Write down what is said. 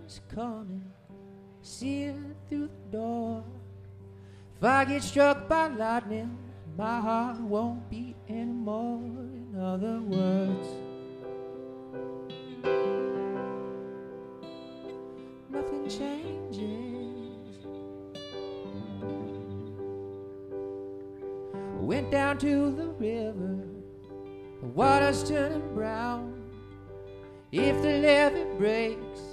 is coming, see it through the door. If I get struck by lightning, my heart won't beat anymore. In other words, nothing changes. Went down to the river, the water's turning brown. If the levee breaks,